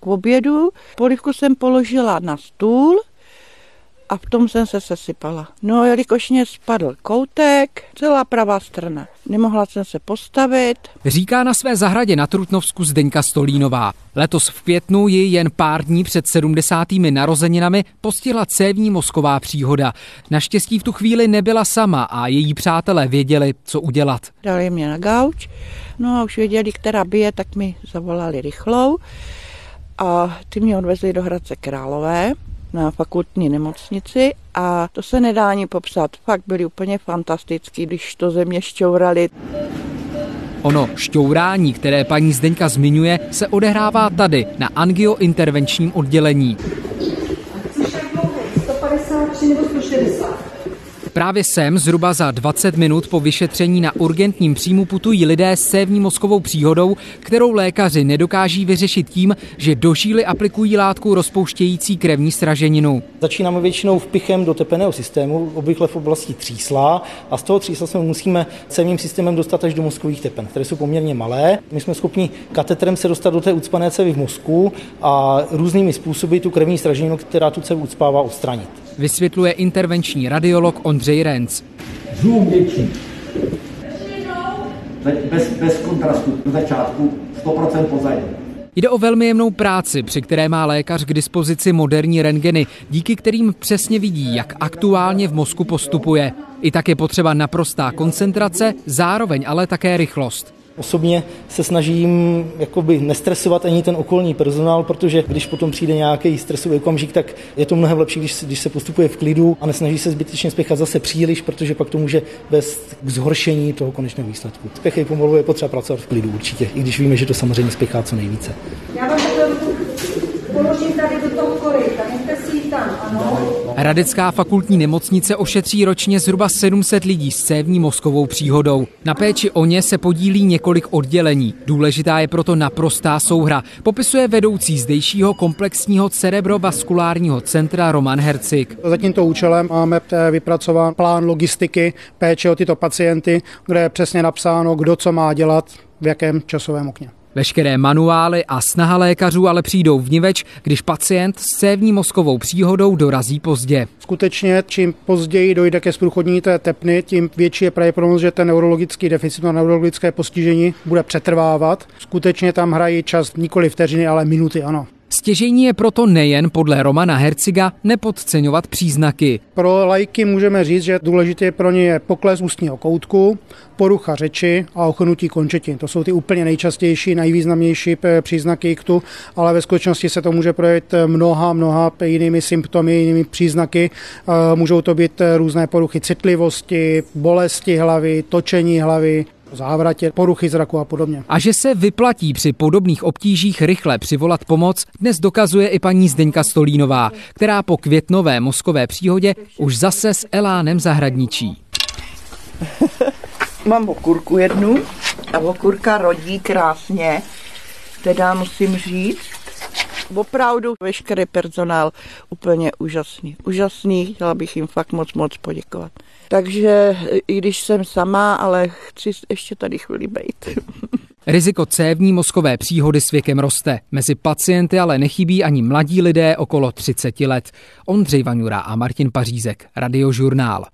obědu, polívku jsem položila na stůl a v tom jsem se sesypala. No, jelikož mě spadl koutek, celá pravá strana. Nemohla jsem se postavit. Říká na své zahradě na Trutnovsku Zdeňka Stolínová. Letos v květnu ji jen pár dní před 70. narozeninami postihla cévní mozková příhoda. Naštěstí v tu chvíli nebyla sama a její přátelé věděli, co udělat. Dali mě na gauč, no a už věděli, která bije, tak mi zavolali rychlou a ty mě odvezli do Hradce Králové na fakultní nemocnici a to se nedá ani popsat. Fakt byli úplně fantastický, když to ze mě šťourali. Ono šťourání, které paní Zdeňka zmiňuje, se odehrává tady, na angiointervenčním oddělení. 153 nebo 160. Právě sem zhruba za 20 minut po vyšetření na urgentním příjmu putují lidé s cévní mozkovou příhodou, kterou lékaři nedokáží vyřešit tím, že do žíly aplikují látku rozpouštějící krevní sraženinu. Začínáme většinou vpichem do tepenného systému, obvykle v oblasti třísla, a z toho třísla se musíme cévním systémem dostat až do mozkových tepen, které jsou poměrně malé. My jsme schopni katetrem se dostat do té ucpané cévy v mozku a různými způsoby tu krevní sraženinu, která tu cévu ucpává, odstranit. Vysvětluje intervenční radiolog Ondřej Renc. Zoom větší. Bez kontrastu do začátku, 100% pozadí. Jde o velmi jemnou práci, při které má lékař k dispozici moderní rentgeny, díky kterým přesně vidí, jak aktuálně v mozku postupuje. I tak je potřeba naprostá koncentrace, zároveň ale také rychlost. Osobně se snažím nestresovat ani ten okolní personál, protože když potom přijde nějaký stresový okamžik, tak je to mnohem lepší, když se postupuje v klidu a nesnaží se zbytečně spěchat zase příliš, protože pak to může vést k zhoršení toho konečného výsledku. Spěchej pomalu, je potřeba pracovat v klidu určitě, i když víme, že to samozřejmě spěchá co nejvíce. Já vám to položím tady do toho koryta, nechte si ji tam, ano? Hradecká fakultní nemocnice ošetří ročně zhruba 700 lidí s cévní mozkovou příhodou. Na péči o ně se podílí několik oddělení. Důležitá je proto naprostá souhra, popisuje vedoucí zdejšího komplexního cerebrovaskulárního centra Roman Hercik. Za tímto účelem máme vypracován plán logistiky péče o tyto pacienty, kde je přesně napsáno, kdo co má dělat, v jakém časovém okně. Veškeré manuály a snaha lékařů ale přijdou vniveč, když pacient s cévní mozkovou příhodou dorazí pozdě. Skutečně, čím později dojde ke zprůchodnění té tepny, tím větší je pravděpodobnost, že ten neurologický deficit a neurologické postižení bude přetrvávat. Skutečně tam hrají čas nikoli vteřiny, ale minuty, ano. Stěžejní je proto nejen podle Romana Herciga nepodceňovat příznaky. Pro laiky můžeme říct, že důležité pro ně je pokles ústního koutku, porucha řeči a ochnutí končetin. To jsou ty úplně nejčastější, nejvýznamnější příznaky iktu, ale ve skutečnosti se to může projevit mnoha jinými symptomy, jinými příznaky. Můžou to být různé poruchy citlivosti, bolesti hlavy, točení hlavy, závratě, poruchy zraku a podobně. A že se vyplatí při podobných obtížích rychle přivolat pomoc, dnes dokazuje i paní Zdeňka Stolínová, která po květnové mozkové příhodě už zase s elánem zahradničí. Mám okurku jednu a okurka rodí krásně, teda musím říct. Opravdu veškerý personál úplně úžasný, chtěla bych jim fakt moc poděkovat. Takže i když jsem sama, ale chci ještě tady chvíli bejt. Riziko cévní mozkové příhody s věkem roste. Mezi pacienty ale nechybí ani mladí lidé okolo 30 let. Ondřej Vaňura a Martin Pařízek, Radiožurnál.